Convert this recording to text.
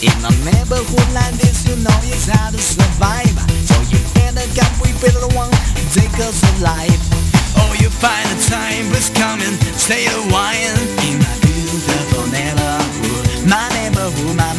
In a neighborhood like this, you know it's how to survive. So you better get prepared to one, take us alive. Oh, you find the time is coming, stay a while. In my beautiful neighborhood, my neighborhood, my